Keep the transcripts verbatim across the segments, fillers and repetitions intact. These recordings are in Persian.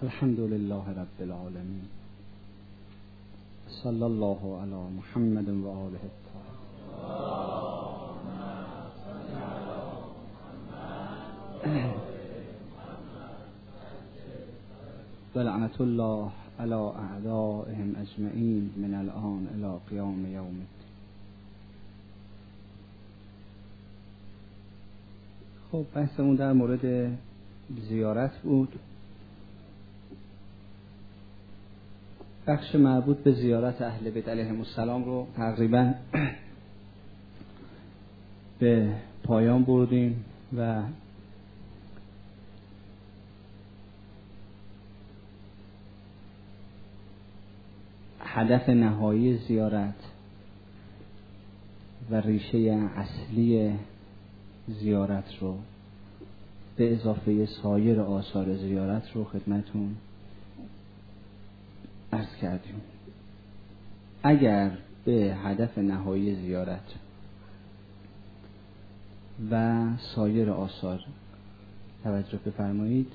الحمد لله رب العالمین، صلی الله علی محمد و آله الطاهرین و لعنت الله علی اعدائهم اجمعین من الان الی قیام یوم الدین. خب بحثمون در مورد زیارت بود. بخش مربوط به زیارت اهل بیت علیهم السلام رو تقریبا به پایان بردیم و هدف نهایی زیارت و ریشه اصلی زیارت رو به اضافه سایر آثار زیارت رو خدمتون عرض کردیم. اگر به هدف نهایی زیارت و سایر آثار توجه بفرمایید،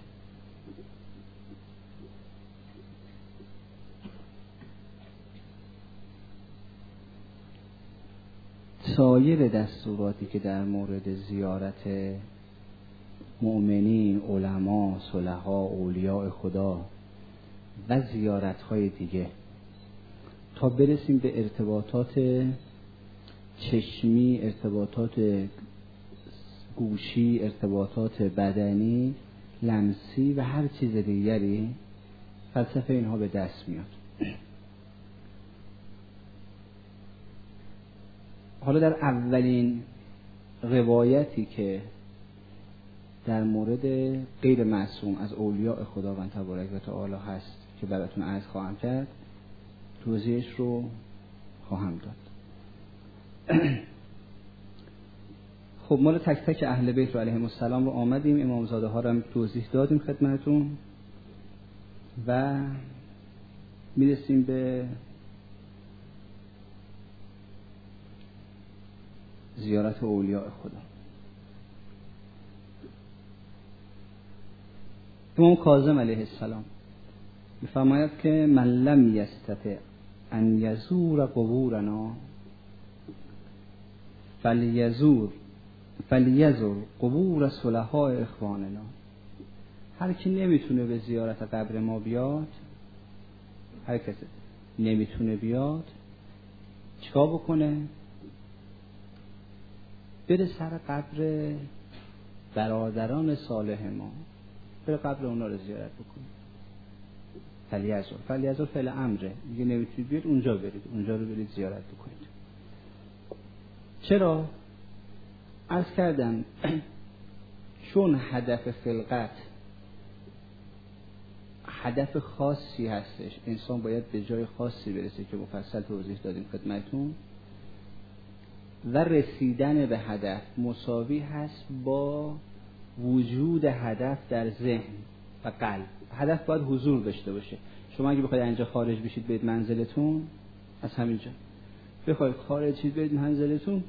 سایر دستوراتی که در مورد زیارت مؤمنین، علما، صلحا، اولیاء خدا و زیارت‌های دیگه تا برسیم به ارتباطات چشمی، ارتباطات گوشی، ارتباطات بدنی، لمسی و هر چیز دیگری، فلسفه اینها به دست میاد. حالا در اولین روایتی که در مورد غیر معصوم از اولیاء خداوند تبارک و تعالی هست که براتون عرض خواهم کرد، توضیحش رو خواهم داد. خب مال تک تک اهل بیت علیهم السلام رو آمدیم، امامزاده ها رو هم توضیح دادیم خدمتون و میرسیم به زیارت اولیاء خدا. امام کاظم علیه السلام می‌فرماید که من لم یستطع ان یزور قبورنا فلیزور فلیزور قبور صلحاء اخواننا. هر کی نمیتونه به زیارت قبر ما بیاد، هر کسی نمیتونه بیاد، چیکار بکنه؟ بره سر قبر برادران صالح ما، بره قبر اونا رو زیارت بکنه. فلیزور فلیزور فعل امره، میگه نمیتونید بیاد اونجا برید، اونجا رو برید زیارت بکنید. چرا؟ عرض کردم چون هدف خلقت هدف خاصی هستش، انسان باید به جای خاصی برسه که مفصل توضیح دادیم خدمتون، و رسیدن به هدف مساوی هست با وجود هدف در ذهن و قلب. هدف باید حضور داشته باشه. شما اگه بخواید اینجا خارج بشید برید منزلتون، از همینجا بخواید خارج شید برید منزلتون،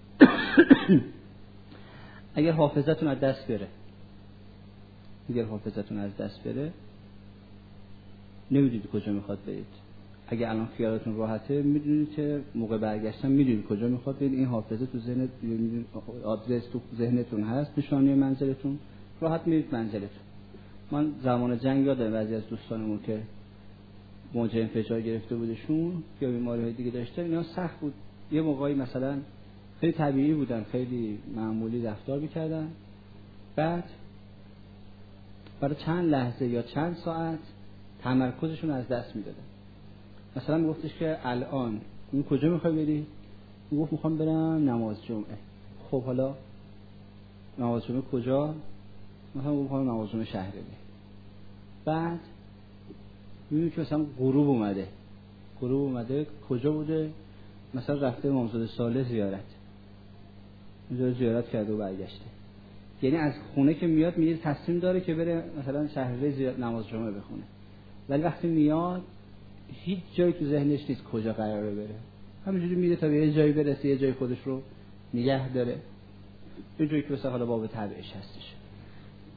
اگر حافظتون از دست بره اگر حافظتون از دست بره نمیدونید کجا میخواد برید. اگه الان خیالتون راحته، میدونید که موقع برگشتن میدونید کجا میخواد برید. این حافظه تو ذهنت، آدرس تو ذهنتون هست، نشانی منزلتون، راحت میرید منزلتون. من زمان جنگ یادم بعضی از دوستانمون که موج انفجار گرفته بودشون یا بیماری‌های دیگه داشتن، اینا سخت بود. یه موقعی مثلا خیلی طبیعی بودن، خیلی معمولی رفتار می‌کردن، بعد برای چند لحظه یا چند ساعت تمرکزشون از دست میدادن. مثلا میگفتش که الان این کجا میخوای بری؟ میگفت میخوام برم نماز جمعه. خب حالا نماز جمعه کجا؟ مثلا میخوام نماز جمعه شهر بری. بعد میبینی که مثلا غروب اومده غروب اومده کجا بوده؟ مثلا رفته امامزاده صالح زیارت، اونجا زیارت کرده و برگشته. یعنی از خونه که میاد میگه تصمیم داره که بره مثلا شهر زیارت نماز جمعه بخونه، ولی وقتی میاد هیچ جایی تو ذهنش نیست کجا قراره بره. همینجوری میره تا به یه جایی برسه، یه جای خودش رو نگه داره، یه جایی که مثلا حالا باب تبعش هستش.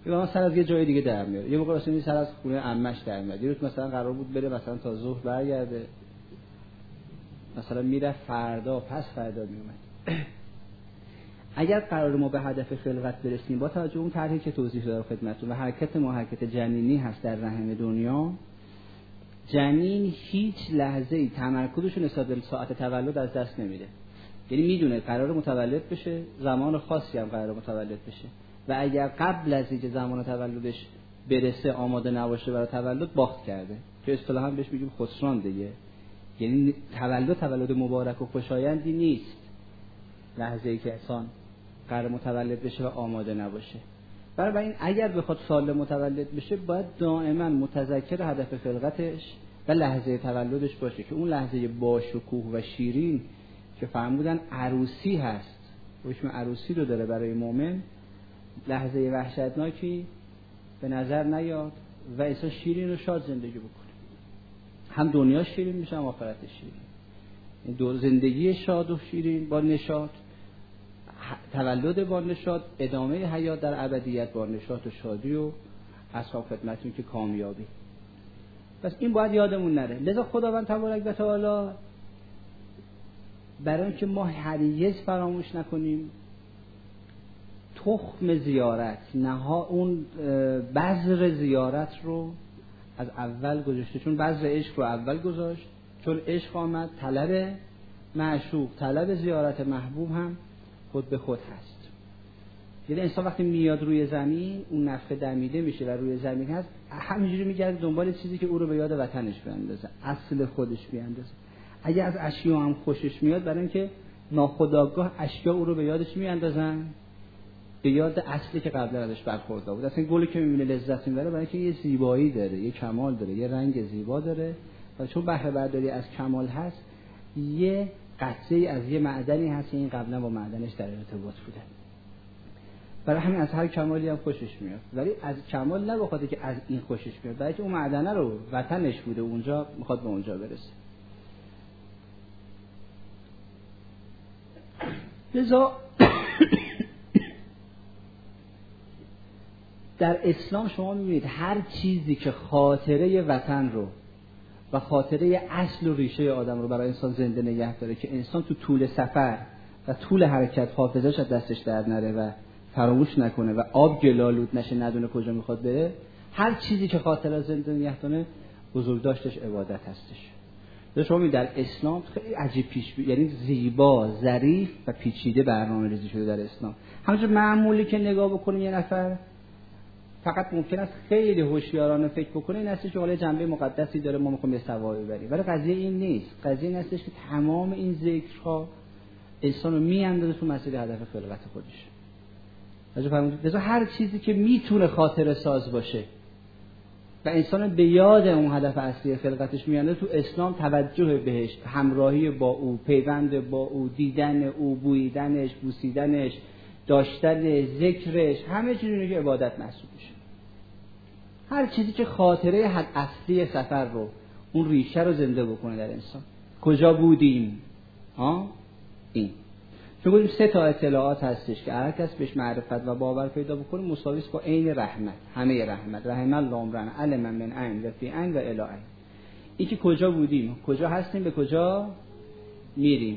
یا سر از یه جای دیگه در میاره، یه موقع مثلا سر از خونه عمش در میاد، یه روز مثلا قرار بود بره مثلا تا ظهر برگرده، مثلا میره فردا پس فردا میومد. اگر قرار ما به هدف خلقت برسیم با توجه اون طرحی که توضیح دادم خدمتتون و حرکت ما حرکت جنینی هست در رحم دنیا، جنین هیچ لحظه‌ای تمرکزش رو نسبت به ساعت تولد از دست نمیده. یعنی میدونه قرار متولد بشه، زمان خاصی هم قرار متولد بشه و اگر قبل از اینکه زمان تولدش برسه آماده نباشه برای تولد باخت کرده، که اصطلاحاً بهش میگیم خسران دیگه. یعنی تولد تولد مبارک و خوشایندی نیست لحظه‌ای که انسان قرار متولد بشه و آماده نباشه. برای این اگر بخواد سالم متولد بشه باید دائما متذکر هدف خلقتش و لحظه تولدش باشه که اون لحظه باشکوه و شیرین که فرمودن عروسی هست، حکم عروسی رو داره برای مؤمن، لحظه وحشتناکی به نظر نیاد و انسان شیرین و شاد زندگی بکنه. هم دنیا شیرین میشه هم آخرت شیرین. این دو زندگی شاد و شیرین با نشاط، تولد با نشاط، ادامه حیات در ابدیت با نشاط و شادی و اصحاب خدمتون که کامیابی. پس این باید یادمون نره. لذا خداوند تبارک و تعالی برای اینکه ما هرگز فراموش نکنیم تخم زیارت، نها اون بذر زیارت رو از اول گذاشته، چون بذر عشق رو اول گذاشت، چون عشق آمد طلب معشوق، طلب زیارت محبوب هم خود به خود هست. یعنی انسان وقتی میاد روی زمین اون نفخه دمیده میشه و روی زمین هست، همینجوری میگرده دنبال چیزی که او رو به یاد وطنش بیاندازه، اصل خودش بیاندازه. اگه از اشیا هم خوشش میاد برای اینکه ناخودآگاه اشیا او رو به یادش میاندازن، به یاد اصلی که قبلا ازش برخورده بود. اصلا گلی که میبینه لذت میبره برای اینکه یه زیبایی داره، یه کمال داره، یه رنگ زیبا داره و چون بهره برداری از کمال هست، یه قطعه‌ای از یه معدنی هست که این قبلا با معدنش در ارتباط بوده. برای همین از هر کمالی هم خوشش میاد، ولی از کمال نه بخاطر که از این خوشش میاد، بلکه اون معدنه رو وطنش بوده، اونجا میخواد به اونجا برسه. لذا در اسلام شما میبینید هر چیزی که خاطره وطن رو و خاطره اصل و ریشه آدم رو برای انسان زنده نگه داره که انسان تو طول سفر و طول حرکت حافظه‌اش از دستش در نره و فراموش نکنه و آب گلالود نشه، ندونه کجا میخواد بره، هر چیزی که خاطره زنده نگه داره بزرگداشتش عبادت هستش. شما میبینید در اسلام خیلی عجیب پیش بی... یعنی زیبا، ظریف و پیچیده برنامه‌ریزی شده در اسلام. همونجور معمولی که نگاه بکنه یه نفر فقط ممکن است خیلی هوشیارانه فکر بکنه این هستش که حالا جنبه مقدسی داره ما میخوایم به ثواب ببریم، ولی قضیه این نیست. قضیه این هستش که تمام این ذکرها انسان رو میاندازه تو مسیر هدف خلقت خودش. راجع فرمودید لذا هر چیزی که میتونه خاطره ساز باشه و انسان به یاد اون هدف اصلی خلقتش میاندازه، تو اسلام توجه بهش، همراهی با او، پیوند با او، دیدن او، بویدنش، بوسیدنش، داشتن ذکرش، همه چیزی که عبادت محسوب میشه. هر چیزی که خاطره حد اصلی سفر رو، اون ریشه رو زنده بکنه در انسان. کجا بودیم؟ ها؟ این. چون گفتیم سه تا اطلاعات هستش که هر کس بهش معرفت و باور پیدا بکنه مساوی است با عین رحمت، همه رحمت. رحم الله امرن علم من عین و فی عین و الی عین. این که کجا بودیم، کجا هستیم، به کجا میریم.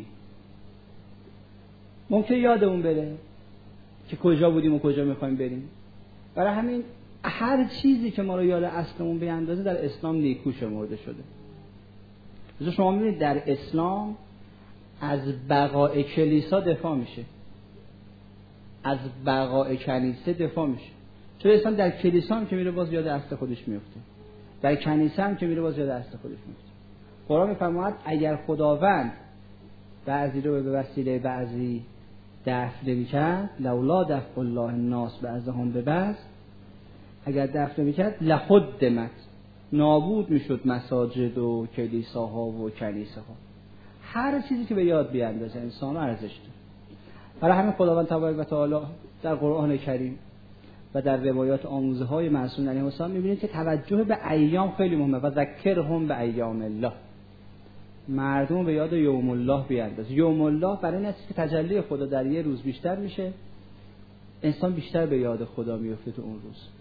ممکن یادمون بره که کجا بودیم و کجا میخوایم بریم. برای همین هر چیزی که ما رو یاد اصلمون بیاندازه در اسلام نیکو شمرده شده. مثلا شما میبینید در اسلام از بقای کلیسا دفاع میشه، از بقای کنیسه دفاع میشه. چون انسان در کلیسا هم که میره باز یاد اصل خودش میفته، در کنیسه هم که میره باز یاد اصل خودش میفته. قرآن میفرماید اگر خداوند بعضی رو به وسیله بعضی دفع نمی‌کرد، لولا دفع الله الناس بعضهم ببعض، اگر دفع نمی‌کرد لهدمت، نابود میشد مساجد و کلیساها و کنیسه ها. هر چیزی که به یاد بیاندازه انسان ارزش داره. برای همین خداوند تبارک و تعالی در قرآن کریم و در روایات آموزه های معصوم علیهم السلام می‌بینید که توجه به ایام خیلی مهمه و ذکرهم به ایام الله. مردم به یاد یوم الله بیاندازه. یوم الله برای این است که تجلی خدا در یه روز بیشتر میشه، انسان بیشتر به یاد خدا میفته تو اون روز.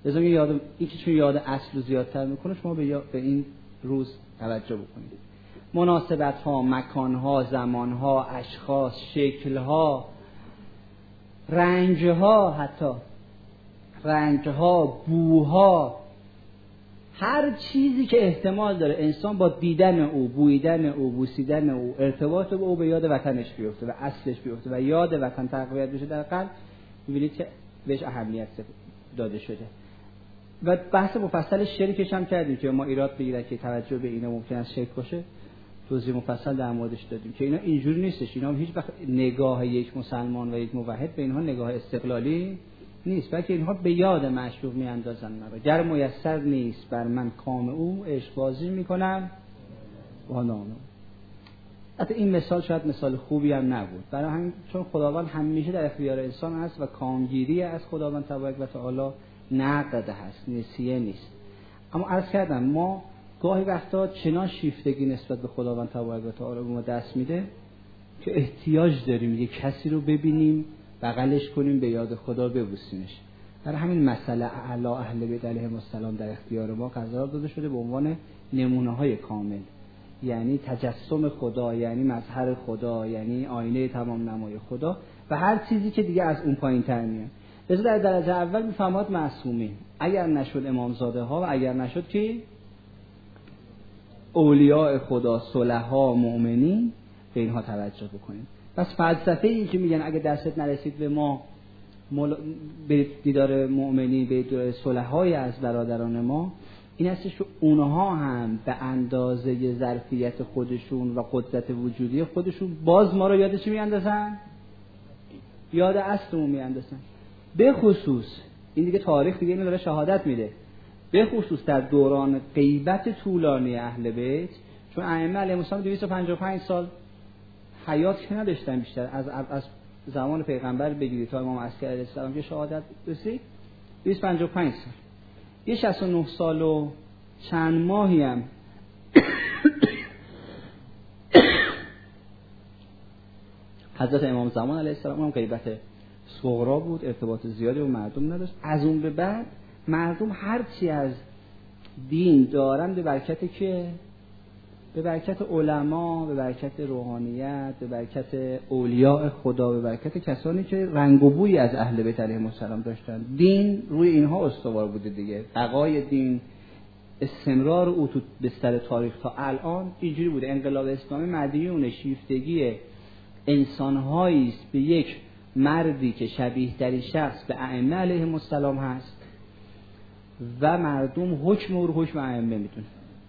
لذا یاد این که چون یاد اصل رو زیادتر میکنه، شما به, به این روز توجه بکنید. مناسبت ها، مکان ها، زمان ها، اشخاص، شکل ها، رنگ ها، حتی رنگ ها، بوها، هر چیزی که احتمال داره انسان با دیدن او، بویدن او، بوسیدن او، ارتباط با او به یاد وطنش بیفته و اصلش بیفته و یاد وطن تقویت بشه در قلب، می‌بینید که بهش اهمیت داده شده. و بحث مفصل شرکش هم کردیم که ما ایراد بگیره که توجه به اینا ممکن است شرک باشه، توضیح مفصل در موردش دادیم که اینا اینجوری نیستش. اینا هیچ وقت نگاه یک مسلمان و یک موحد به اینها نگاه استقلالی نیست، بلکه اینها به یاد معشوق میاندازن مرا. گر میسر نیست بر من کام او، عشق بازی میکنم با نام. حتی این مثال شاید مثال خوبی هم نبود، برای همین چون خداوند همیشه در اختیار انسان است و کامگیری از خداوند تبارک و تعالی نقد هست، نسیه نیست. اما عرض کردم ما گاهی وقتا چنان شیفتگی نسبت به خداوند تبارک و تعالی به ما دست میده که احتیاج داریم یک کسی رو ببینیم، بغلش کنیم، به یاد خدا ببوسیمش. برای همین مسئله اعلی اهل بیت علیهم السلام در اختیار ما قرار داده شده به عنوان نمونه های کامل، یعنی تجسم خدا، یعنی مظهر خدا، یعنی آینه تمام نمای خدا و هر چیزی که دیگه از اون پایین تر میاد. لذا در درجه اول میفهمات معصومین، اگر نشد امامزاده ها و اگر نشد که اولیاء خدا، صلحا، مؤمنین، به اینها توجه بکنیم. پس فلسفه این که میگن اگه دستت نرسید به ما مل... به دیدار مؤمنین، به دیدار صلحای از برادران ما، این هستش که اونها هم به اندازه ظرفیت خودشون و قدرت وجودی خودشون باز ما رو یادش میاندازن، یاد اصلمون میاندازن. به خصوص این دیگه تاریخ دیگه اینو داره شهادت میده، به خصوص در دوران غیبت طولانی اهل بیت، چون ائمه علیهم السلام دویست و پنجاه و پنج سال حیات که نداشتن، بیشتر از از زمان پیغمبر بگیرید تا امام عسکری علیه السلام که شهادت رسید دویست و پنجاه و پنج سال، یه شصت و نه سال و چند ماهی هم حضرت امام زمان علیه السلام هم غیبت صغرا بود، ارتباط زیادی با مردم نداشت. از اون به بعد مردم هرچی از دین دارن به برکت که به برکت علما، به برکت روحانیت، به برکت اولیاء خدا، به برکت کسانی که رنگ و بویی از اهل بیت علیهم السلام داشتن. دین روی اینها استوار بوده دیگه، بقای دین، استمرار او تو بستر تاریخ تا الان اینجوری بوده. انقلاب اسلامی مدیون شیفتگی انسان‌هایی است به یک مردی که شبیه ترین شخص به ائمه علیهم السلام هست و مردم حکم او رو حکم ائمه میدونن.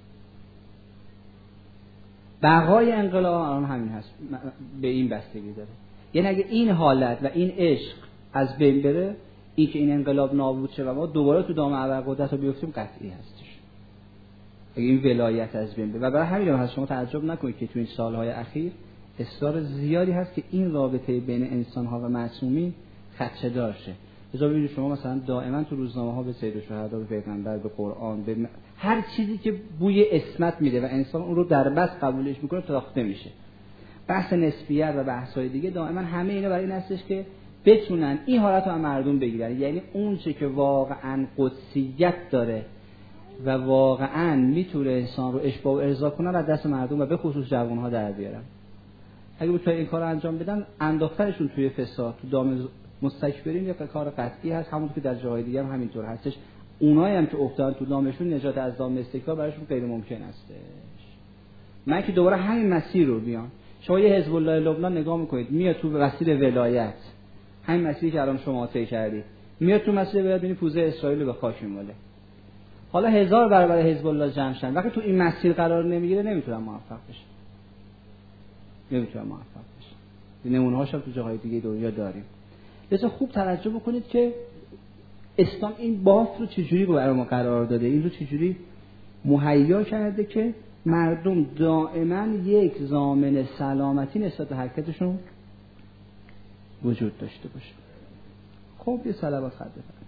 بقای انقلاب الان همین هست، به این بستگی داره. یعنی اگه این حالت و این عشق از بین بره، این که این انقلاب نابود شه و ما دوباره تو دام ابرقدرت رو بیفتیم قطعی هستش. اگه این ولایت از بین بره، و برای همین هم شما تعجب نکنید که تو این سالهای اخیر اصرار زیادی هست که این رابطه بین انسان‌ها و معصومین خدشه‌دار شه. لذا ببینید شما مثلا دائما تو روزنامه‌ها به سید الشهدا، به پیغمبر، به قرآن، به م... هر چیزی که بوی اسمت میده و انسان اون رو در بس قبولش میکنه تاخته میشه. بحث نسبیت و بحث‌های دیگه دائما همه اینا برای این هستش که بتونن این حالت رو از مردم بگیرن، یعنی اون چه که واقعا قدسیت داره و واقعا میتونه انسان رو اشباع و ارضا کنه از دست مردم و به خصوص جوان‌ها در بیارن. اگه بتونن این کارو انجام بدن، انداختنشون توی فساد، تو دام مستکبرین، یک کار قطعی هست. همون که در جاهای دیگه هم همینطور هستش. اونایی هم که افتادن تو دامشون، نجات از دام استکبار براشون غیر ممکن هستش. من که دوباره همین مسیر رو بیان، شما یه حزب الله لبنان نگاه میکنید، میاد تو مسیر ولایت، همین مسیری که الان شما طی کردید، میاد تو مسیر ولایت، ببینید پوزه اسرائیل رو به خاک میماله. حالا هزار برابر حزب الله جمع شدن، وقتی تو این مسیر قرار نمیگیره نمیتونن موفق بشن. نمیتونن موفق بشن. نمونه‌هاش هم تو جاهای دیگه دنیا داریم. لذا خوب توجه بکنید که اسلام این بافت رو چجوری برای ما قرار داده، این رو چجوری مهیا کرده که مردم دائما یک ضامن سلامتی نسبت به حرکتشون وجود داشته باشه. خب یه صلوات خط بفرمایید.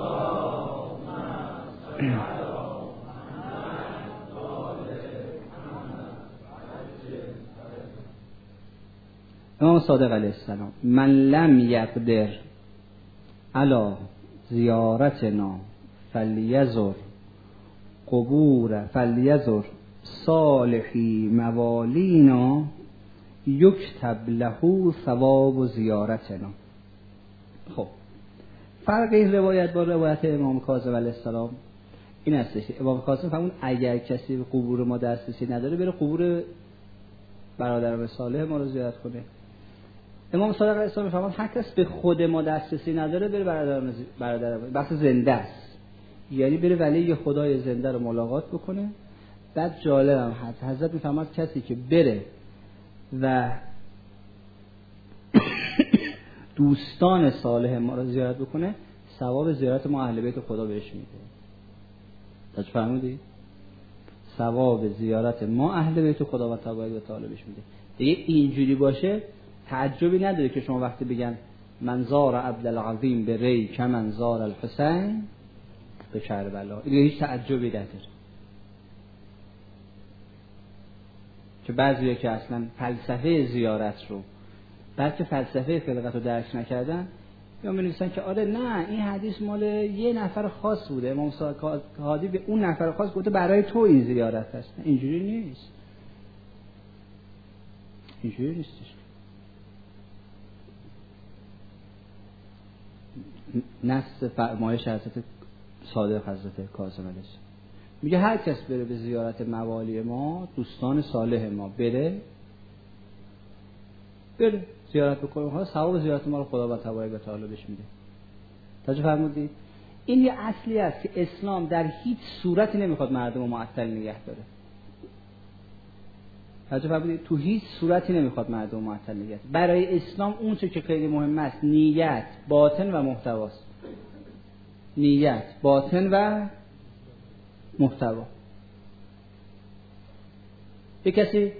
امام صادق علیه السلام: من لم یقدر علی زیارتنا فلیزر قبور فلیزر صالحی موالینا یکتب له ثواب زیارتنا. خب فرق این روایت با روایت امام کاظم علیه السلام این هستش. امام کاظم فرمود اگر کسی به قبور ما دسترسی نداره بره قبور برادران صالح ما رو زیارت کنه. امام صادق علیه السلام فرمود هر کس به خود ما دسترسی نداره بره برادران برادران بحث زنده است، یعنی بره ولی خدای زنده رو ملاقات بکنه. بعد جالبم هست حضرت میفرماد کسی که بره و دوستان صالح ما رو زیارت بکنه ثواب زیارت ما اهل بیت خدا بهش میده. تاج فرمودی؟ ثواب زیارت ما اهل بیت خدا و تبارک و تعالی بهش میده. دیگه اینجوری باشه تعجبی نداره که شما وقتی بگن من زار عبدالعظیم به ری که من زار الحسین به کربلا، دیگه هیچ تعجبی نداره. که بعضیه که اصلا فلسفه زیارت رو بلکه فلسفه خلقت رو درک نکردن یا می‌نویسن که آره نه این حدیث مال یه نفر خاص بوده، امام صادق هادی به اون نفر خاص گفته برای تو این زیارت هست. اینجوری نیست، اینجوری نیستش. نص فرمایش حضرت صادق حضرت کاظم علیه السلام میگه هر کس بره به زیارت موالی ما دوستان صالح ما بره بره زیارت بکنه ها ثواب زیارت ما رو خدا و تبارک و تعالی بهش میده. توجه فرمودید؟ این یه اصلی است که اسلام در هیچ صورتی نمیخواد مردم رو معطل نگه داره. توجه فرمودید؟ تو هیچ صورتی نمیخواد مردم رو معطل نگه داره. برای اسلام اون چه که خیلی مهم است نیت، باطن و محتواست. نیت، باطن و محتوا. یک کسی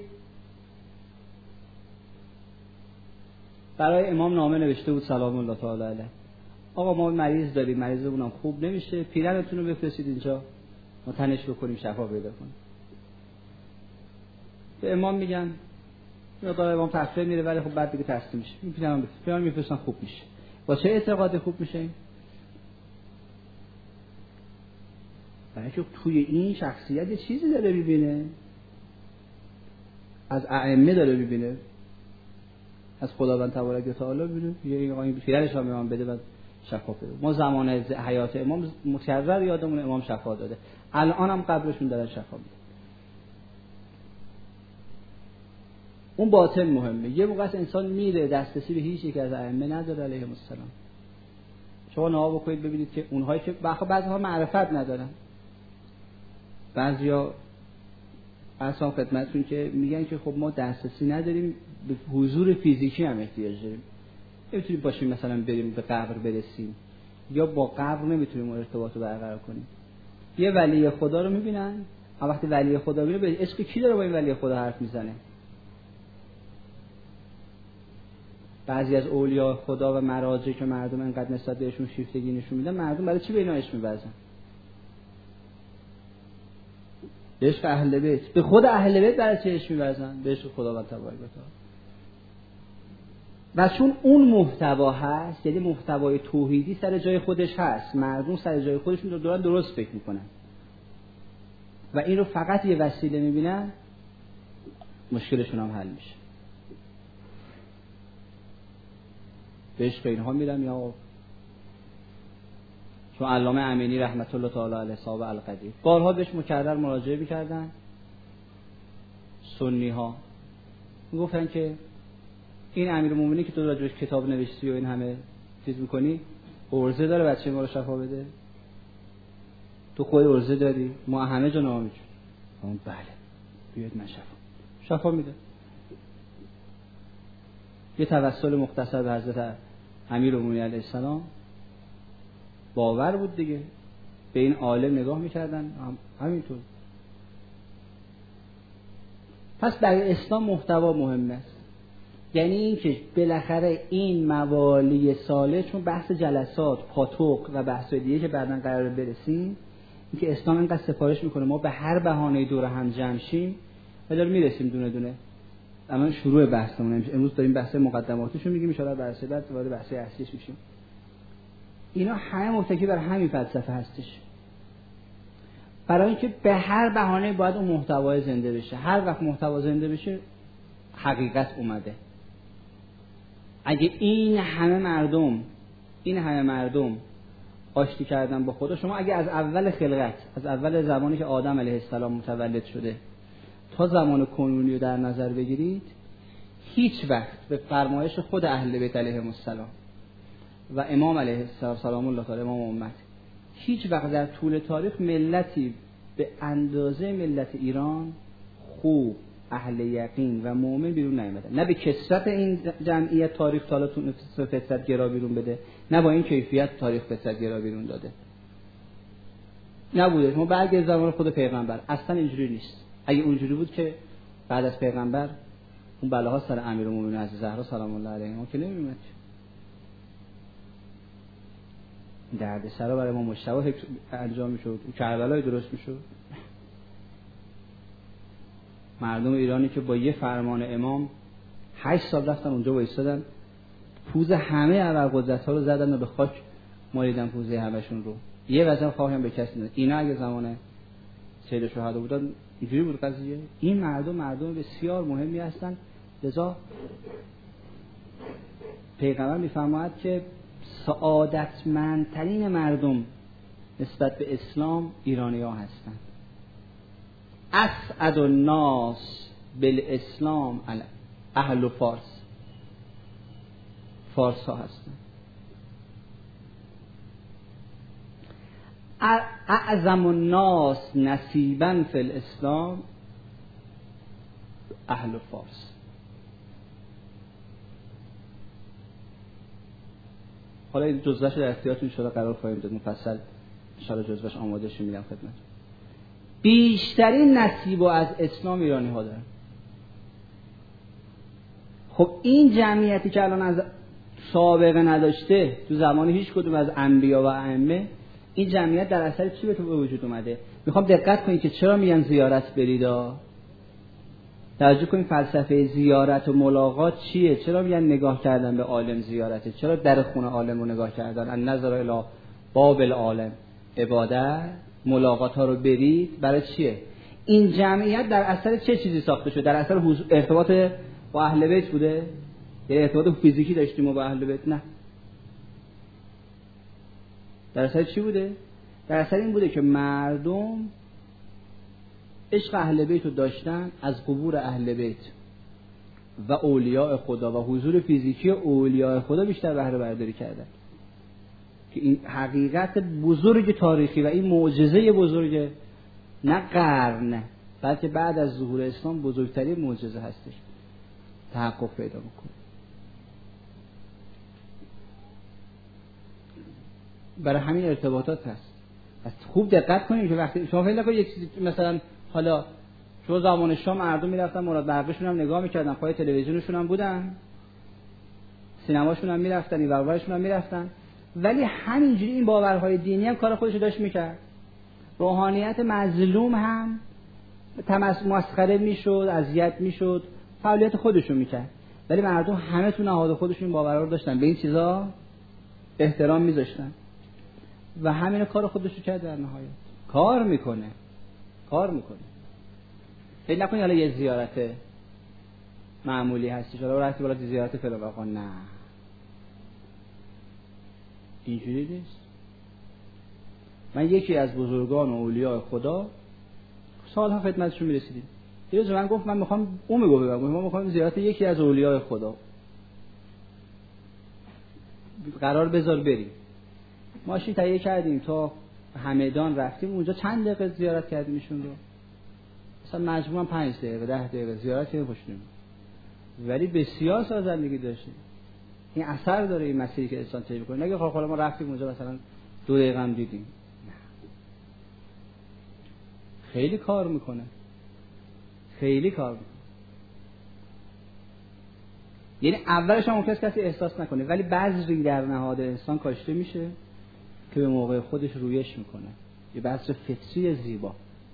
برای امام نامه نوشته بود سلام الله تعالی علیه، آقا ما مریض داریم، مریضمون خوب نمیشه، پیرنتون رو بفرستید اینجا ما تنش بکنیم شفا پیدا کنه. به امام میگن مقدار امام تفسیر میره ولی خب بعد دیگه تسلیم میشه. این پیرن پیرن میفرستن خوب میشه. با چه اعتقاد خوب میشه؟ برای که توی این شخصیت یه چیزی داره میبینه، از ائمه داره میبینه، از خداوند تبارک و تعالی میبینه. یه آقای پیرنش هم امام بده بعد شفا بده. ما زمان حیات امام مکرر یادمون امام شفا داده، الان هم قبرشون دارن شفا میده. اون باطن مهمه. یه موقع انسان میره دسترسی به هیچ یک از ائمه نداره علیهم السلام. شما نگاه بکنید ببینید که اونهایی که بعضی‌ها معرفت ندارن، بعضیا اصلا خدمتتون که میگن که خب ما دسترسی نداریم به حضور فیزیکی هم احتیاج داریم، نمیتونیم باشیم مثلا بریم به قبر برسیم یا با قبر نمیتونیم ارتباط رو برقرار کنیم. یه ولی خدا رو میبینن، اما وقتی ولی خدا میبینه به عشق کی داره با این ولی خدا حرف میزنه؟ بعضی از اولیاء خدا و مراجع که مردم انقدر نسبت بهشون شیفتگی نشون میدن، مردم برای چی به اینا عشق می‌ورزن؟ به عشق اهل بیت. به خود اهل بیت برای چی عشق می‌ورزن؟ به عشق خداوند تبارک و تعالی. و چون اون محتوا هست، یعنی محتوای توحیدی سر جای خودش هست، مردم سر جای خودشون رو دارن درست فکر میکنن و این رو فقط یه وسیله میبینن، مشکلشون هم حل میشه. به عشق اینها میرم یا چون علامه امینی رحمت الله تعالی علیه صاحب القدیر بارها بهش مکرر مراجعه میکردن، سنی ها میگفتن که این امیرالمومنین که تو راجعش کتاب نوشتی و این همه چیز میکنی عرضه داره بچه ما رو شفا بده؟ تو خود عرضه داری؟ ما همه جا نامه میجون. اون بله بیاید من شفا شفا میده. یه توسل مختصر به حضرت امیرالمومنین علیه السلام باور بود دیگه، به این عالم نگاه میکردن هم همینطور. پس برای اسلام محتوا مهم است، یعنی این که بالاخره این موالی صالح، چون بحث جلسات پاتوق و بحث دیگه که بعداً قرار برسیم، این که اسلام اینقدر سفارش میکنه ما به هر بهانه‌ای دور هم جمع شیم و داریم میرسیم دونه دونه. اما شروع بحثمون امروز داریم بحث مقدماتشو میگیم، ان شاء الله بعد وارد بحث اصلیش میشیم. اینا همه متکی بر همین فلسفه هستش. برای اینکه به هر بهانه باید اون محتوای زنده بشه. هر وقت محتوا زنده بشه حقیقت اومده. اگه این همه مردم این همه مردم آشتی کردن با خدا، شما اگه از اول خلقت، از اول زمانی که آدم علیه السلام متولد شده تا زمان کنونی رو در نظر بگیرید، هیچ وقت به فرمایش خود اهل بیت علیهم السلام و امام علیه السلام سلام الله تعالی امام امت، هیچ وقت در طول تاریخ ملتی به اندازه ملت ایران خوب، اهل یقین و مؤمن بیرون نیامده. نه به کثرت این جمعیت تاریخ تالاتون فطرت گرا بیرون بده، نه با این کیفیت تاریخ فطرت گرا بیرون داده. نبوده. ما بعد زمان خود پیغمبر اصلا اینجوری نیست. اگه اونجوری بود که بعد از پیغمبر اون بلاها سر امیرالمومنین از زهرا سلام الله علیها که نمیومد. درد سرا برای ما مجتبی انجام میشد، کربلای درست میشد. مردم ایرانی که با یه فرمان امام هشت سال رفتن اونجا وایسادن، پوز همه ابرقدرت‌ها رو زدن و به خاک مالیدن پوزه همشون رو. یه وزن خواهم به کسی نداد. اینا اگه زمان سید شهدا بودن اینجوری بود قضیه. این مردم مردم بسیار مهمی هستن. لذا پیغمبر میفرماید که سعادتمندترین مردم نسبت به اسلام ایرانی‌ها هستند. اسعد الناس بالاسلام اهل فارس، فارس ها هستند. اعظم الناس نصیبا فی الاسلام اهل فارس. حالا این جزوه‌اش در اختیارتون شده قرار خواهیم داد، مفصل ان شاء الله جزوه‌اش آماده شه میدم خدمت. بیشترین نصیب از اسلام ایرانی ها دارن. خب این جمعیتی که الان از سابقه نداشته تو زمان هیچ کدوم از انبیا و ائمه، این جمعیت در اثر چی به وجود اومده؟ میخوام دقت کنید که چرا میگن زیارت بریدا. توجه کنید فلسفه زیارت و ملاقات چیه؟ چرا میگن نگاه کردن به عالم زیارته؟ چرا در خونه عالم رو نگاه کردن؟ ان نظر الی باب العالم عبادت، ملاقات ها رو برید. برای چیه؟ این جمعیت در اثر چه چیزی ساخته شده؟ در اثر ارتباط با اهل بیت بوده؟ یه ارتباط فیزیکی داشتیم با اهل بیت؟ نه. در اثر چی بوده؟ در اثر این بوده که مردم عشق اهل بیت رو داشتن، از قبور اهل بیت و اولیاء خدا و حضور فیزیکی اولیاء خدا بیشتر بهره برداری کردن. که این حقیقت بزرگ تاریخی و این معجزه بزرگ نه قرن بلکه بعد از ظهور اسلام بزرگترین معجزه هستش تحقق پیدا میکنه. برای همین ارتباطات هست. از خوب دقت کنید که وقتی شما فکر نکنید یک چیزی مثلا حالا شما زمان شام مردم میرفتن مراد برقشون هم نگاه میکردن، پای تلویزیونشون هم بودن، سینماشون هم میرفتن، این ورورشون هم میرفتن، ولی همینجوری این باورهای دینی هم کار خودش رو داشت میکرد. روحانیت مظلوم هم تمس مسخره میشد، اذیت میشد، فعالیت خودشون میکرد، ولی مردم همه تو نهاد خودشون این باورها رو داشتن، به این چیزا احترام میذاشتن و همین کار خودش رو کرد. در نهایت کار میکنه کار میکنه فکر نکنید حالا یه زیارت معمولی هستش، حالا رفتی بالا زیارت فلان آقا، نه اینجوری نیست. من یکی از بزرگان و اولیاء خدا سالها خدمتشون میرسیدیم، یه روز من گفت من میخوام اون میگه بگم من میخوام زیارت یکی از اولیاء خدا، قرار بذار بریم. ماشین تهیه کردیم تا همدان رفتیم، اونجا چند دقیقه زیارت کردیم ایشون رو، مثلا مجموعاً پنج دقیقه ده دقیقه زیارت کردیم خوشیم، ولی بسیار سازندگی داشتیم. این اثر داره این مسیری که انسان طی می‌کنه. نگه حالا ما رفتیم اونجا مثلا دو دقیقه هم دیدیم، خیلی کار میکنه خیلی کار میکنه. یعنی اولش هم ممکنه کسی احساس نکنه، ولی بذری در نهاد انسان کاشته میشه که به موقع خودش رویش میکنه، یه بذر فطری زیبا.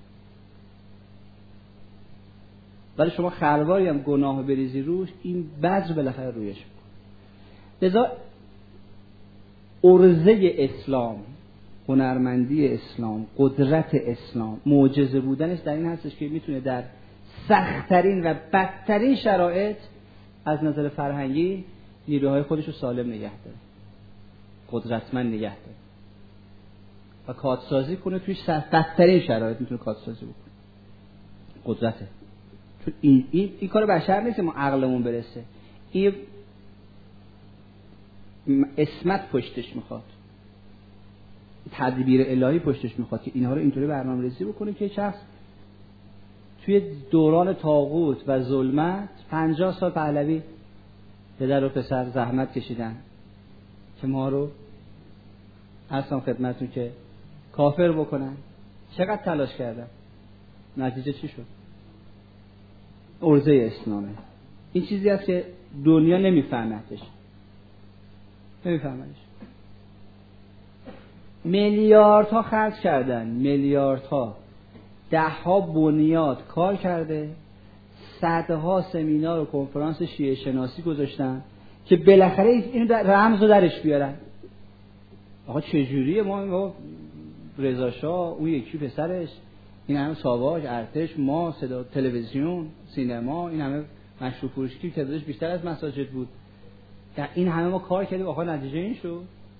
ولی شما خرواری هم گناه بریزی روش، این بذر بالاخره رویش میکنه. لذا ارزه اسلام هنرمندی اسلام، قدرت اسلام، معجزه بودنش در این هستش که میتونه در سخت‌ترین و بدترین شرایط از نظر فرهنگی نیروهای خودش رو سالم نگه داره، قدرتمند نگه داره و کادسازی کنه. توی بدترین شرایط میتونه کادسازی بکنه. قدرته. چون این این, این کار بشر نیست ما عقلمون برسه. این اسمت پشتش میخواد، تدبیر الهی پشتش میخواد که اینها رو اینطوری برنامه‌ریزی بکنه که شخص توی دوران طاغوت و ظلمت پنجاه سال پهلوی پدر و پسر زحمت کشیدن که ما رو اصلا خدمتون که کافر بکنن. چقدر تلاش کردن، نتیجه چی شد؟ ارزه اسلامه. این چیزی است که دنیا نمیفهمدش، نمیفهمدش. میلیاردها خرج کردن، میلیاردها، ده ها بنیاد کار کرده، صدها سمینار و کنفرانس شیعه شناسی گذاشتن که بالاخره این رمز رو درش بیارن. آقا چجوریه ما رضا شاه، اون یکی پسرش، این همه ساواج، ارتش، ما صدا، تلویزیون، سینما، این همه مشروب فروشی که تعدادش بیشتر از مساجد بود، در این همه ما کار کردیم، آقا نتیجه این شد.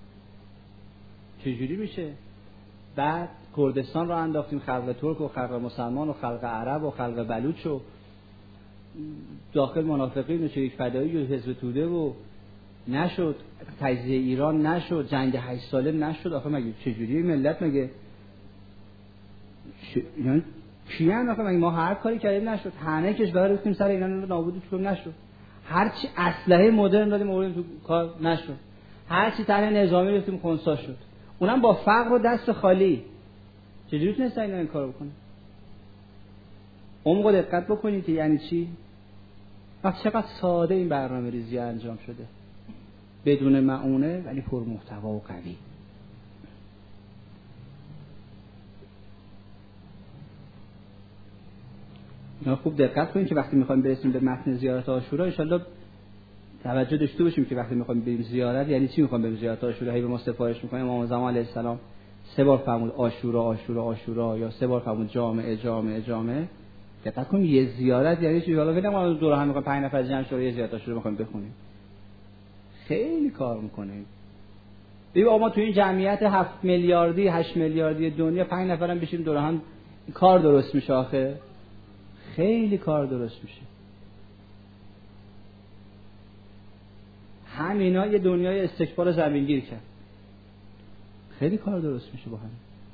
چجوری میشه؟ بعد کردستان رو انداختیم، خلق ترک و خلق مسلمان و خلق عرب و خلق بلوچ و داخل منافقین و شریک فدایی و حزب توده و نشد، تجزیه ایران نشد، جنگ هشت ساله نشد. آخه مگه چجوری ملت مگه ش... یعنی کیان؟ آخه مگه ما هر کاری کردیم نشد؟ همه کشورها ریختیم سر اینا رو نابود کنیم نشد. هر چی اسلحه مدرن دادیم آوردیم تو کار نشد. هر چی طرح نظامی ریختیم خنثی شد. اونم با فقر و دست خالی. چجوری تونستن اینا این کارو بکنن؟ عمق دقت بکنید که یعنی چی؟ وقت چقدر ساده این برنامه ریزی انجام شده، بدون معونه ولی پر محتوا و قوی. اینا خوب دقت کنید که وقتی میخوایم برسیم به متن زیارت عاشورا ان شاءالله توجه داشته باشیم که وقتی میخوایم بریم زیارت یعنی چی. میخوایم بریم زیارت عاشورا، هی به ما سفارش میکنیم امام زمان علیه السلام سه بار فرمود عاشورا عاشورا عاشورا، یا سه بار فرمود جامعه جامعه جامعه. دقت کنید یه زیارت یعنی چی. حالا ببینم ما دور هم میخوایم پنج نفر جمع شورا یه زیارت عاشورا میخوایم بخونیم، خیلی کار میکنه. ببین ما تو این جمعیت هفت میلیاردی هشت میلیاردی دنیا پنج نفرم بشیم دور هم کار درست میشه. آخه خیلی کار درست میشه. همینا یه دنیای استکبار زمینگیر کرد، خیلی کار درست میشه با هم.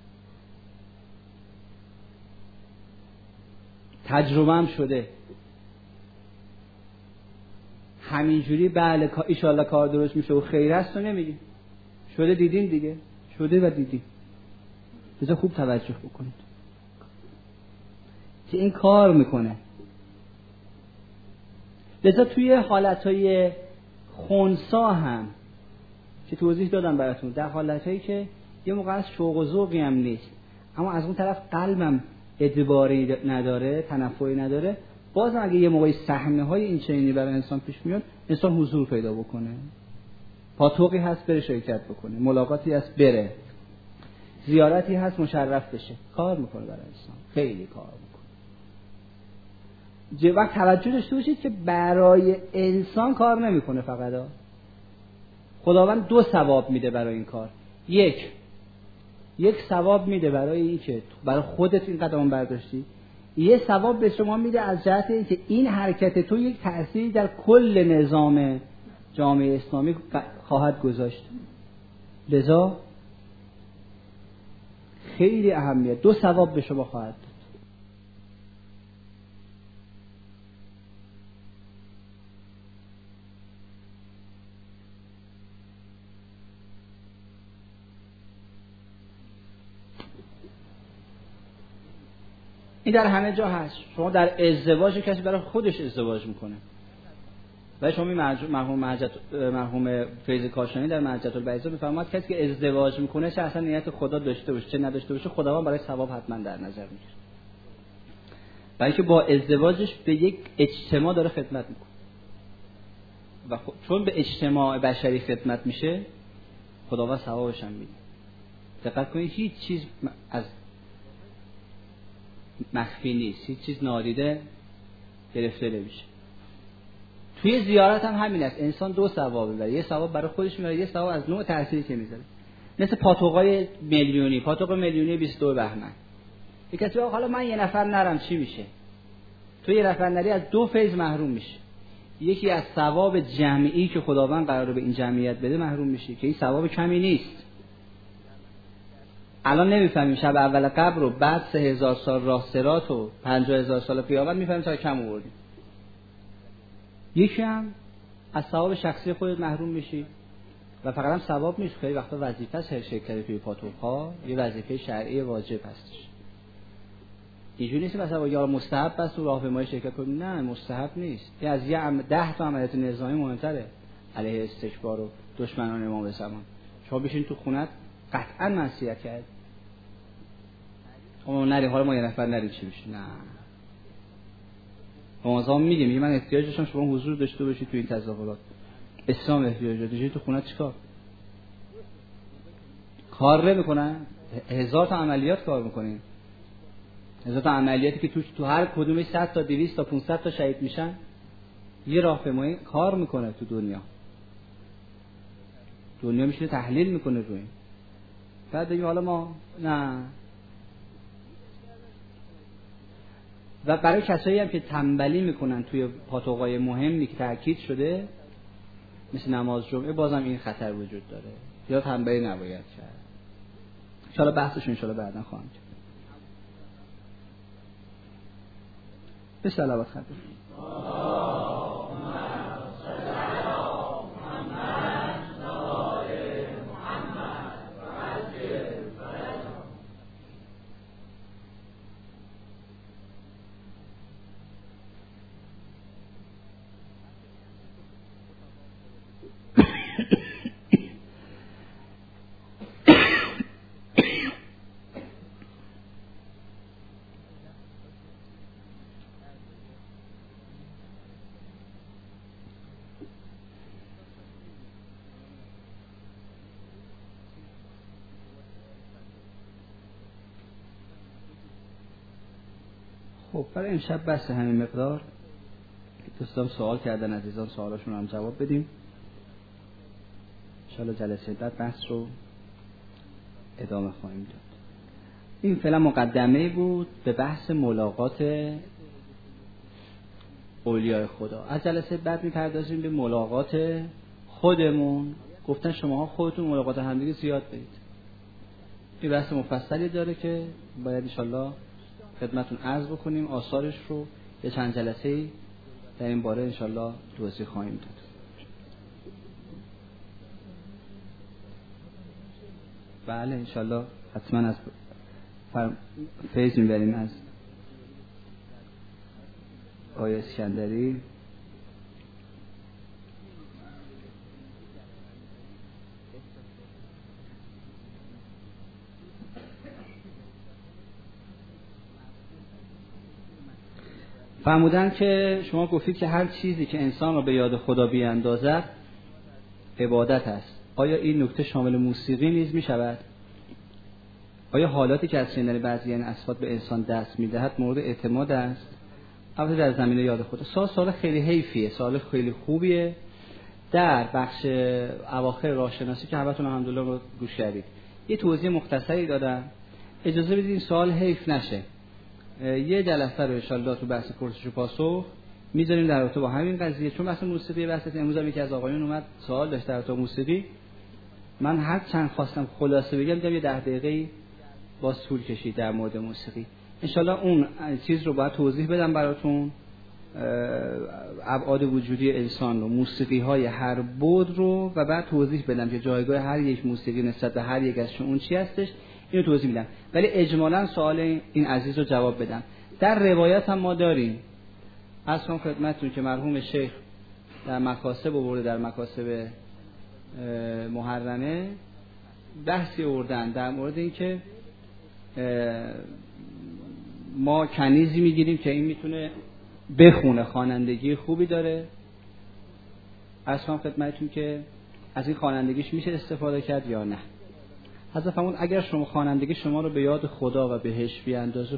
تجربه هم شده همینجوری. بله ان شاءالله کار درست میشه و خیر است و نمیگیم، شده دیدین دیگه، شده و دیدین. بذار خوب توجه بکنید که این کار میکنه. لذا توی حالتهای خنثی هم که توضیح دادم براتون، در حالتهایی که یه موقع از شوق و ذوقی هم نیست اما از اون طرف قلبم ادباری نداره، تنفری نداره، باز اگه یه موقعی صحنه های این چنینی برای انسان پیش میاد، انسان حضور پیدا بکنه، پاتوقی هست بره شرکت بکنه، ملاقاتی هست بره، زیارتی هست مشرف بشه، کار میکنه برای انسان، خیلی کار میکنه. وقت توجه داشته باشید که برای انسان کار نمیکنه فقط ها. خداوند دو ثواب میده برای این کار. یک یک ثواب میده برای این که برای خودت این قدم برداشتی، یه ثواب به شما میده از جهت این که این حرکت تو یک تأثیری در کل نظام جامعه اسلامی خواهد گذاشت. لذا خیلی اهمیت، دو ثواب به شما خواهد داد. این در همه جا هست. شما در ازدواج کسی برای خودش ازدواج میکنه و شما مرحوم مهجت مرحوم فیض کاشانی در مهجت البیضا میفرماد کسی که ازدواج میکنه چه اصلا نیت خدا داشته باشه چه نداشته باشه، خداوند برای ثواب حتما در نظر میگیره، برای که با ازدواجش به یک اجتماع داره خدمت میکنه و خ... چون به اجتماع بشری خدمت میشه خداوند ثوابش هم میده. دقت کنید هیچ چیز از مخفی نیست، هیچ چیز نادیده گرفته نمیشه. توی زیارت هم همین است، انسان دو ثواب میبره، یه ثواب برای خودش میبره، یه ثواب از نوع تأثیری که میذاره. مثل پاتوقای میلیونی، پاتوق میلیونی بیست و دو بهمن. یک کسی حالا من یه نفر نرم چی میشه؟ تو یه نفر نری از دو فیض محروم میشه. یکی از ثواب جمعی که خداوند قراره به این جمعیت بده محروم میشه که این ثواب کمی نیست. الان نمیفهمیم شب اول قبر رو بعد سه هزار سال راه صراط و پنجاه هزار سال قیامت میفهمیم تا کم آوردیم. یکی هم از ثواب شخصی خودت محروم میشی و فقط هم ثواب نیست، خیلی وقتا وظیفه است هر شرکت توی پاتوق‌ها، یه وظیفه شرعی واجب هستش. اینجوری نیست مثلا یا مستحب است تو راهپیمایی شرکت کنی، نه مستحب نیست. این از یه عم... ده تا عملیات نظامی مهمتره علیه استکبار و دشمنان امام زمان. شما بشین تو خونت قطعا معصیت کرد. ما نری حالا ما یه نفر نری چی بشه؟ نه. ما زمان میگیم میگه من احتیاج داشتم شما حضور داشته باشید تو این تظاهرات. اسلام احتیاج داره. تو خونت چیکار؟ کار نمیکنن؟ هزار تا عملیات کار میکنین. هزار تا عملیاتی که توش تو هر کدومش صد تا دویست تا پانصد تا شهید میشن. یه راهپیمایی کار میکنه تو دنیا. دنیا میشه تحلیل میکنه روی این. بعد دیگه حالا ما نه. و برای کسایی هم که تنبلی میکنن توی پاتوقای مهمی که تاکید شده مثل نماز جمعه بازم این خطر وجود داره. یا تنبلی نباید کرد. ان شاءالله بحثش ان شاءالله بعدا خواهم کرد. به صلوات خدمت خب برای امشب بس همین مقدار. دوستان سوال کردن، عزیزان سوالاشون هم جواب بدیم. انشاءالله جلسه بعد بحث رو ادامه خواهیم داد. این فعلا مقدمه بود به بحث ملاقات اولیاء خدا. از جلسه بعد میپردازیم به ملاقات خودمون. گفتن شماها خودتون ملاقات همدیگه زیاد برید. این بحث مفصلی داره که باید انشاءالله خدمتون عرض بکنیم. آثارش رو یه چند جلسه‌ای در این باره انشاءالله توضیح خواهیم داد. بله انشاءالله حتما از فیض میبریم از آقای اسکندری. فرمودن که شما گفتید که هر چیزی که انسان را به یاد خدا بیاندازد عبادت است. آیا این نکته شامل موسیقی نیز می شود؟ آیا حالاتی که از شنیدن بعضی این اصوات به انسان دست می دهد مورد اعتماد است؟ البته در زمینه یاد خدا. سوال سوال خیلی حیفیه، سوال خیلی خوبیه. در بخش اواخر راهشناسی که همتون الحمدلله رو گوش کردید یه توضیح مختصری دادم. اجازه بدید این سوال حیف نشه. یه جلسه رو ان شاءالله تو بحث پرسش و پاسخ میذاریم در رابطه با همین قضیه. چون مثلا موسیقی بحث امروز هم یکی از آقایون اومد سوال داشت در رابطه با موسیقی. من هر چند خواستم خلاصه بگم دیدم یه ده دقیقه‌ای باز طول کشید در مورد موسیقی. ان شاءالله اون چیز رو باید توضیح بدم براتون، ابعاد وجودی انسان رو، موسیقی های هر بود رو، و بعد توضیح بدم که جایگاه هر یک موسیقی نسبت به هر یک ازشون اون چی هستش. اینو توضیح میدم ولی اجمالاً سوال این عزیز رو جواب بدم. در روایت هم ما داریم از اون خدمتتون که مرحوم شیخ در مکاسب آورده، در مکاسب محرمه بحثی آوردن در مورد این که ما کنیزی میگیریم که این میتونه بخونه، خوانندگی خوبی داره. از اون خدمتتون که از این خوانندگیش میشه استفاده کرد یا نه. حضرت فرمود اگر شما خوانندگی شما رو به یاد خدا و بهش بیاندازه،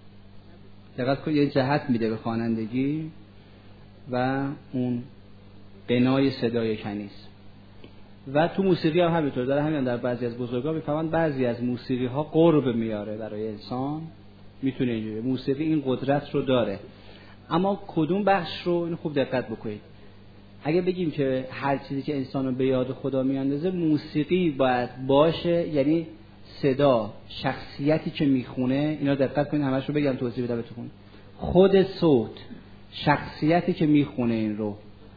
دقت کنید یه جهت میده به خوانندگی و اون بنای صدای کنیز. و تو موسیقی هم همینطور داره، همین در بعضی از بزرگان میفهمن بعضی از موسیقی ها قرب میاره برای انسان، میتونه اینجوری موسیقی این قدرت رو داره. اما کدوم بخش رو اینو خوب دقت بکنید. اگه بگیم که هر چیزی که انسان رو به یاد خدا میاندازه، موسیقی باید باشه، یعنی صدا، شخصیتی که میخونه، اینا دقت کنید همش رو بگم توضیح بدم بهتون. خود صوت، شخصیتی که میخونه این رو،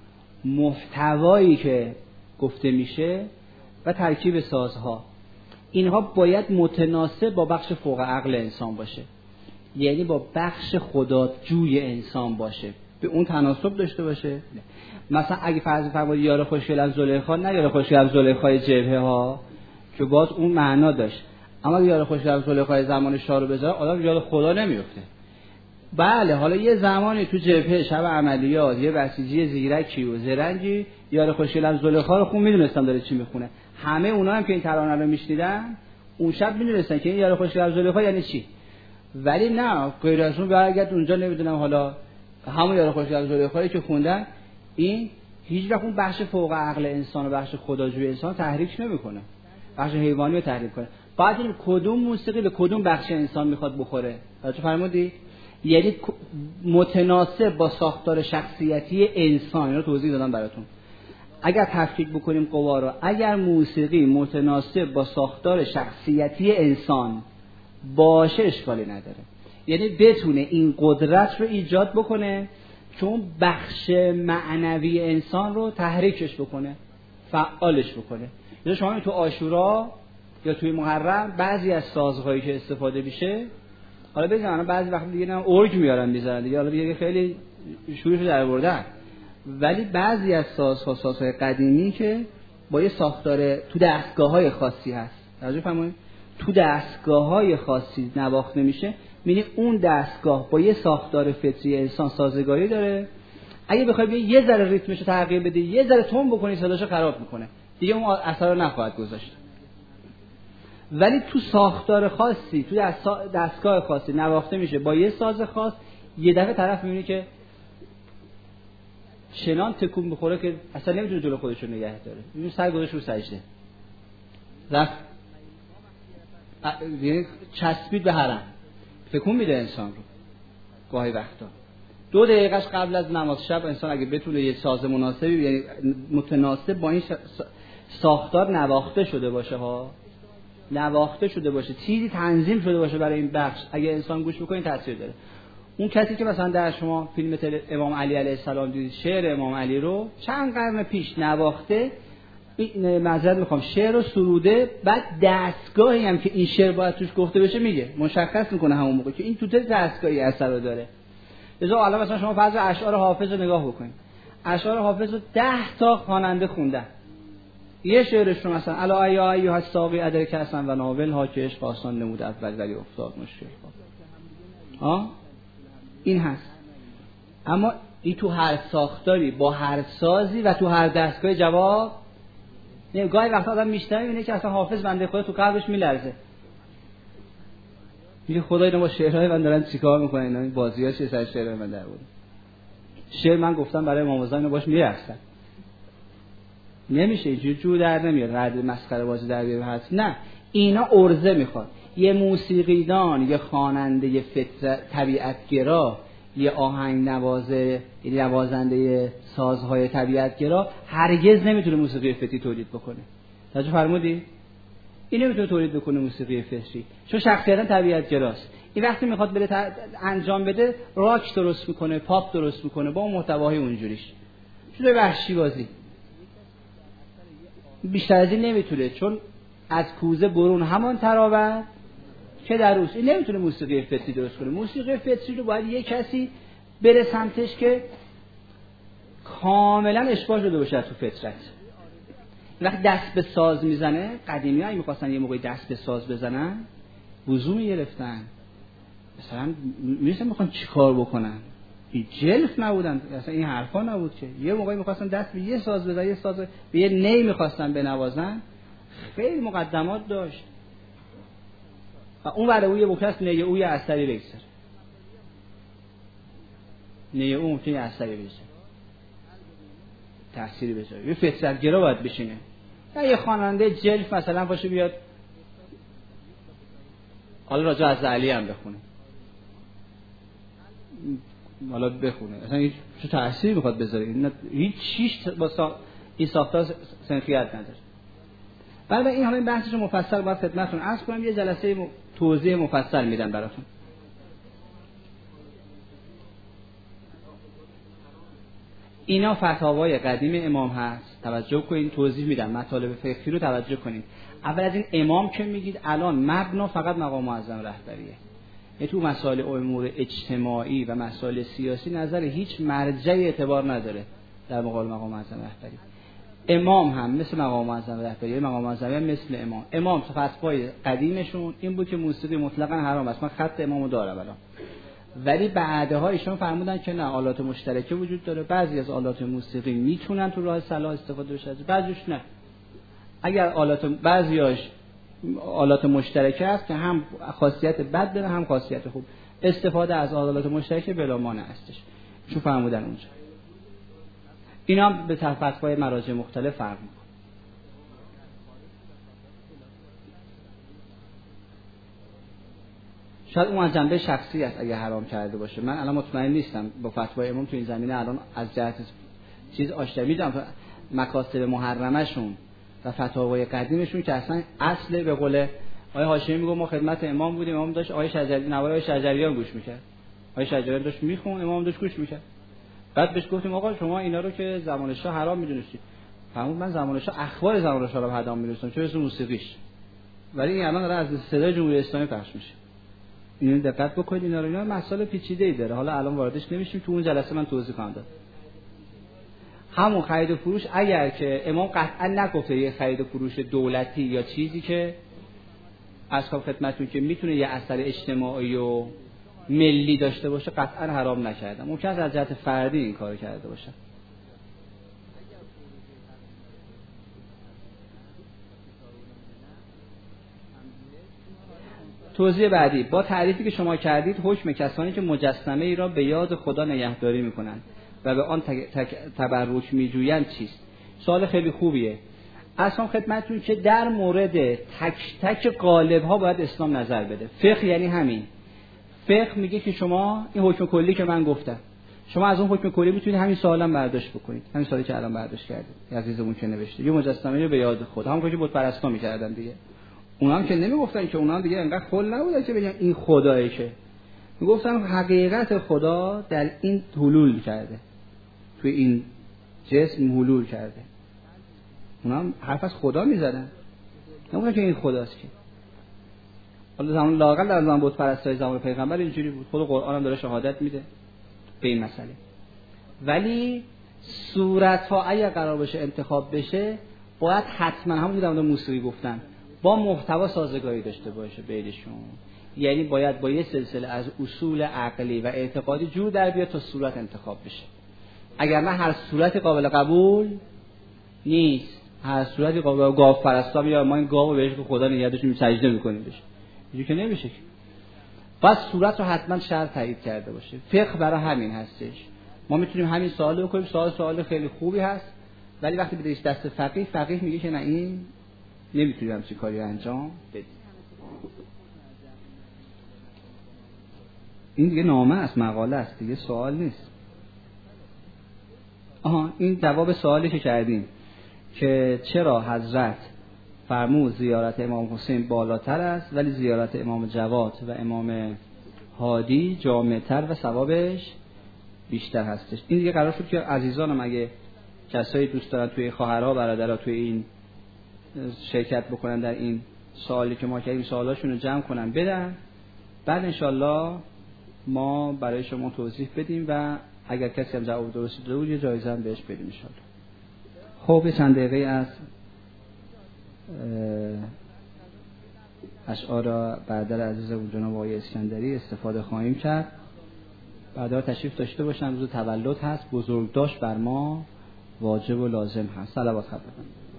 محتوایی که گفته میشه و ترکیب سازها، اینها باید متناسب با بخش فوق عقل انسان باشه، یعنی با بخش خداجوی انسان باشه، به اون تناسب داشته باشه. مثلا اگه فرض فرمایید یار خوشگلم زلیخا، نه یار خوشگلم زلیخای جبهه ها که باز اون معنا داشت، اما یار خوشگلم زلیخای زمان شاه رو بذاره آدم یاد خدا نمیفته. بله حالا یه زمانی تو جبهه شب عملیات یه بسیجی زیرکی و زرنگی یار خوشگلم زلیخا رو خوب میدونستم داره چی میخونه، همه اونا هم که این ترانه رو میشنیدن اون شب میدونستن که این یار خوشگلم زلیخا یعنی چی. ولی نه غیر از اون برگرد اونجا نمیدونم حالا همون یار خوشگلم زلیخایی که خوندن، این هیچ وقت اون بخش فوق عقل انسان و بخش خداجوی انسان تحریک نمیکنه، بخش حیوانی رو تحریک کنه. بعد این کدوم موسیقی به کدوم بخش انسان میخواد بخوره، توجه فرمودید؟ یعنی متناسب با ساختار شخصیتی انسان. رو توضیح دادم براتون. اگر تفکیک بکنیم قوا رو، اگر موسیقی متناسب با ساختار شخصیتی انسان باشه اشکالی نداره، یعنی بتونه این قدرت رو ایجاد بکنه چون بخش معنوی انسان رو تحریکش بکنه، فعالش بکنه. یا شما تو عاشورا یا توی محرم بعضی از سازهایی که استفاده میشه، حالا بزنن بعضی وقت دیگه نه ارگ میارن میذارن دیگه، حالا دیگه خیلی شورشو در آوردن، ولی بعضی از سازها سازهای قدیمی که با یه ساختار تو دستگاه‌های خاصی هست، توجه فرمایید، تو دستگاه‌های خاصی نواخته میشه، می‌بینی اون دستگاه با یه ساختار فطری انسان سازگاری داره. اگه بخوای یه ذره ریتمش رو تغییر بدی، یه ذره تون بکنی، صداشو خراب میکنه دیگه، اون اثر رو نخواهد گذاشت. ولی تو ساختار خاصی، تو دستگاه خاصی نواخته میشه با یه ساز خاص، یه دفعه طرف می‌بینی که چنان تکون بخوره که اصلا نمیتونه جلو خودش رو نگه داره، می‌بینی سر گذاشت رو سجده، رفت یعنی چسبید به حرم، تکون میده انسان رو. گاهی وقتا دو دقیقهش قبل از نماز شب انسان اگه بتونه یه ساز مناسبی، یعنی متناسب با این ساختار نواخته شده باشه ها، نواخته شده باشه، چیزی تنظیم شده باشه برای این بخش، اگه انسان گوش بکنه تاثیر داره. اون کسی که مثلا در شما فیلم امام علی علیه السلام دیدید، شعر امام علی رو چند قرن پیش نواخته، معذرت میخوام، شعر رو سروده، بعد دستگاهی هم که این شعر باید توش گفته بشه میگه، مشخص میکنه همون موقع که این تو دستگاهی اثر رو داره. لذا الان مثلا شما فرض اشعار حافظ رو نگاه بکنید، اشعار حافظ رو ده تا خواننده خوندن، یه شعرش رو مثلا الا ایا ایها الساقی ادرک حسن و ناول ها که عشق آسان نمود اول ولی افتاد مشکل ها، این هست. اما این تو هر ساختاری با هر سازی و تو هر دستگاه جواب نه. گاهی وقتا آدم میشنوه میبینه که اصلا حافظ بنده خدا تو قلبش میلرزه، میگه خدای اینا با شعرهای من دارن چیکار میکنن، اینا بازی‌ها چه سر شعرهای من در بود. شعر من گفتم برای امام رضا اینو باش میرقصن، نمیشه اینجوری جو در نمیاد، رد مسخره بازی در بیاره هست. نه، اینا ارزه میخواد. یه موسیقیدان، یه خواننده فطرت طبیعتگرا، یه آهنگ نوازه، یه نوازنده سازهای طبیعتگرا هرگز نمیتونه موسیقی فطری تولید بکنه. توجه فرمودی؟ این نمیتونه تولید بکنه موسیقی فطری، چون شخصیتاً طبیعتگراست. این وقتی میخواد بره ت... انجام بده، راک درست میکنه، پاپ درست میکنه با اون محتواهای اونجوریش، شده وحشی بازی. بیشتر از این نمیتونه، چون از کوزه برون همان تراوت که در اوست. این نمیتونه موسیقی فطری درست کنه. موسیقی فطری رو باید یه کسی بره سمتش که کاملا اشباع شده باشه تو فطرت. وقتی دست به ساز میزنه، قدیمی ها میخواستن یه موقعی دست به ساز بزنن، وضو میگرفتن، مثلا میرسن میخوان چی کار بکنن، این جلف نبودن، اصلا این حرفا نبود که یه موقعی میخواستن دست به یه ساز بزنن، یه ساز به یه نی میخواستن بنوازن، خیلی مقدمات داشت. و اون ور اوی ممکنه نیه اوی اثری بگذاره، نیه او ممکنه اثری بگذاره، تأثیری بذاره. یه فطرت‌گرا باید بشینه. یا یه خواننده جلف مثلا باشه بیاد حالا راجع از علی هم بخونه، حالا بخونه اصلا هیچ چه تأثیری میخواد بذاره؟ این هیچ چیز با سا... این ساختار سنخیت نداره. بعد این همه بحثش مفصل باید خدمتتون عرض کنم. یه جلسه م... توضیح مفصل میدم براتون. اینا فتاوای قدیم امام هست، توجه کنین، توضیح میدم مطالب فقهی رو توجه کنین. اول از این امام که میگید الان مبنا فقط مقام معظم رهبریه، یعنی تو مسائل امور اجتماعی و مسائل سیاسی نظر هیچ مرجعی اعتبار نداره در مقابل مقام معظم رهبری. امام هم مثل مقام معظم رهبری، مقام معظم هم مثل امام. امام فتوای قدیمشون این بود که موسیقی مطلقاً حرام است. من خط امامو دارم الان، ولی بعدها ایشون فرمودن که نه، آلات مشترکه وجود داره. بعضی از آلات موسیقی میتونن تو راه صلاح استفاده بشه، بعضیش نه. اگر آلات بعضیاش آلات مشترکه است که هم خاصیت بد داره هم خاصیت خوب، استفاده از آلات مشترکه بلا مانع هستش. چون فرمودن اونجا اینا به فتوای مراجع مختلف فرق میکنه. شاید اون از جنبه شخصی است اگه حرام کرده باشه. من الان مطمئن نیستم با فتوای امام تو این زمینه الان از جهت چیز آشنا میدم مکاسب محرمشون و فتاوای قدیمشون که اصلا اصل به قول آقای هاشمی میگه ما خدمت امام بودیم، امام داشت آقای شجری نوار آقای شجریان گوش میکرد، آقای شجریان داشت میخون، امام داشت گوش میکرد. بعد بهش گفتیم آقا شما اینا رو که زمان شاه حرام میدونستید. فرمود من زمان شاه اخبار زمان شاه رو حرام میدونستم چه اسم موسیقیش، ولی این الان داره از صدای جمهوری اسلامی پخش میشه. اینو دقت بکنید. اینا رو اینا مسائل پیچیده‌ای داره، حالا الان واردش نمیشیم، تو اون جلسه من توضیح خواهم داد. همون خرید و فروش اگر که امام قطعا نگفته یه خرید و فروش دولتی یا چیزی که از خدمتتون که میتونه یه اثر اجتماعی و ملی داشته باشه قطعا حرام نکردم. ممکن است از جهت فردی این کارو کرده باشه. توضیح بعدی با تعریفی که شما کردید حکم کسانی که مجسمه ای را به یاد خدا نگهداری میکنند و به آن تبرک میجویند چیست؟ سوال خیلی خوبیه. اصلا خدمتتون که در مورد تک تک قالب ها باید اسلام نظر بده. فقه یعنی همین. فقه میگه که شما این حکم کلی که من گفتم، شما از اون حکم کلی میتونید همین سوالا برداشت بکنید، همین سوالی که الان برداشت کردید عزیزمون که نوشته یه مجسمه رو به یاد خدا، همون که بت پرستا میکردن دیگه. اونا هم که نمیگفتن که اونا دیگه انقدر خل نبودن که بگن این خدایه، که میگفتن حقیقت خدا در این حلول کرده، توی این جسم حلول کرده. اونا هم حرف از خدا میزدن، نمیگفتن که این خداست. که حالا زمان لااقل در زمان بت پرستای زمان پیغمبر اینجوری بود، خود قرآن هم داره شهادت میده به این مسئله. ولی صورت ها اگر قرار باشه انتخاب بشه باید حتما همون در مورد موسیقی گفتن با محتوا سازگاری داشته باشه بینشون، یعنی باید با یه سلسله از اصول عقلی و اعتقادی جور در بیاد تا صورت انتخاب بشه. اگر نه هر صورت قابل قبول نیست. هر صورتی قابل گاو پرستا یا ما این گاو بهش که خدا نگهدارش می سجده میکنیم بشه، اینجوری که نمیشه. بس صورت رو حتما شرط تایید کرده باشه. فقه برای همین هستش. ما میتونیم همین سوال رو بکنیم، سوال سوال خیلی خوبی هست، ولی وقتی بدیش دست فقیه، فقیه میگه که نه این نمیتونیم همچین کاری انجام بدیم. این دیگه نامه است، مقاله است دیگه، سوال نیست. آها این جواب سوالی که کردیم که چرا حضرت فرمود زیارت امام حسین بالاتر است ولی زیارت امام جواد و امام هادی جامع‌تر و ثوابش بیشتر هستش. این دیگه قرار شد که عزیزانم اگه کسایی دوست دارن توی خواهرها برادرها توی این شرکت بکنن در این سوالی که ما کردیم سوالاشون رو جمع کنن بدن، بعد انشالله ما برای شما توضیح بدیم و اگر کسی هم جواب درست داده بود یه جایزه هم بهش بدیم انشالله. خب چند دقیقه از اشعار برادر عزیزمون جناب آقای اسکندری استفاده خواهیم کرد. بعدا تشریف داشته باشن، روز تولد هست، بزرگداشت بر ما واجب و لازم هست. صلوات خدمت